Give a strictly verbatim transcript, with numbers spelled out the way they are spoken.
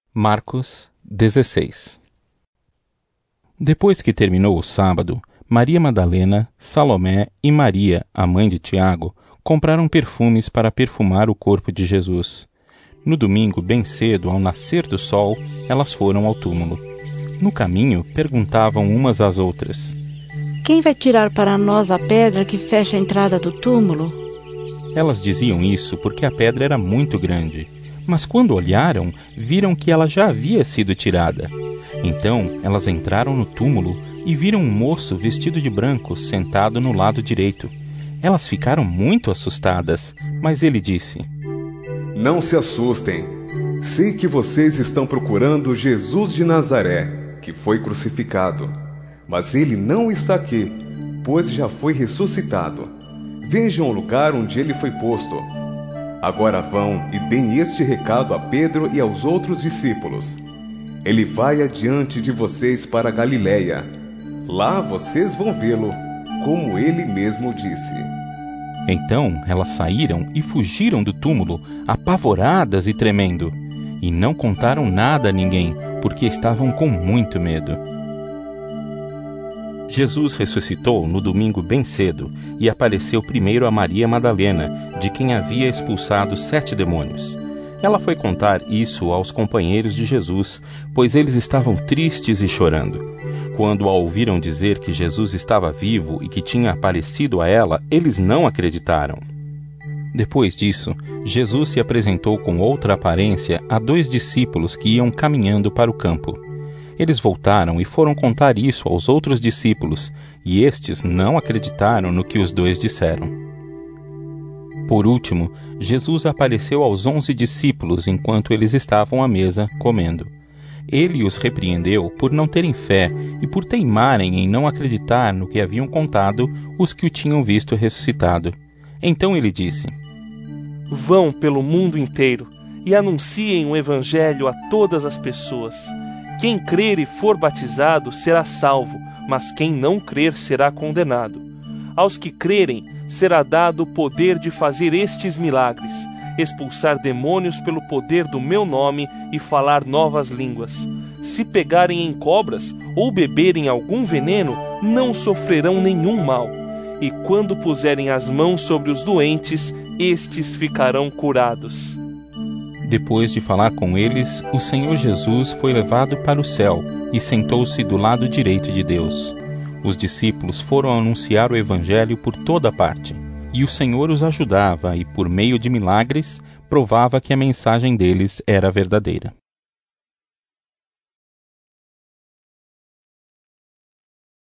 Marcos dezesseis. Depois que terminou o sábado, Maria Madalena, Salomé e Maria, a mãe de Tiago, compraram perfumes para perfumar o corpo de Jesus. No domingo, bem cedo, ao nascer do sol, elas foram ao túmulo. No caminho, perguntavam umas às outras: Quem vai tirar para nós a pedra que fecha a entrada do túmulo? Elas diziam isso porque a pedra era muito grande. Mas quando olharam, viram que ela já havia sido tirada. Então elas entraram no túmulo e viram um moço vestido de branco sentado no lado direito. Elas ficaram muito assustadas, mas ele disse: Não se assustem. Sei que vocês estão procurando Jesus de Nazaré, que foi crucificado. Mas ele não está aqui, pois já foi ressuscitado. Vejam o lugar onde ele foi posto. Agora vão e deem este recado a Pedro e aos outros discípulos. Ele vai adiante de vocês para a Galiléia. Lá vocês vão vê-lo, como ele mesmo disse. Então elas saíram e fugiram do túmulo, apavoradas e tremendo. E não contaram nada a ninguém, porque estavam com muito medo. Jesus ressuscitou no domingo bem cedo e apareceu primeiro a Maria Madalena, de quem havia expulsado sete demônios. Ela foi contar isso aos companheiros de Jesus, pois eles estavam tristes e chorando. Quando a ouviram dizer que Jesus estava vivo e que tinha aparecido a ela, eles não acreditaram. Depois disso, Jesus se apresentou com outra aparência a dois discípulos que iam caminhando para o campo. Eles voltaram e foram contar isso aos outros discípulos, e estes não acreditaram no que os dois disseram. Por último, Jesus apareceu aos onze discípulos enquanto eles estavam à mesa, comendo. Ele os repreendeu por não terem fé e por teimarem em não acreditar no que haviam contado os que o tinham visto ressuscitado. Então ele disse: Vão pelo mundo inteiro e anunciem o evangelho a todas as pessoas. Quem crer e for batizado será salvo, mas quem não crer será condenado. Aos que crerem será dado o poder de fazer estes milagres: expulsar demônios pelo poder do meu nome e falar novas línguas. Se pegarem em cobras ou beberem algum veneno, não sofrerão nenhum mal. E quando puserem as mãos sobre os doentes, estes ficarão curados. Depois de falar com eles, o Senhor Jesus foi levado para o céu e sentou-se do lado direito de Deus. Os discípulos foram anunciar o evangelho por toda parte, e o Senhor os ajudava e, por meio de milagres, provava que a mensagem deles era verdadeira.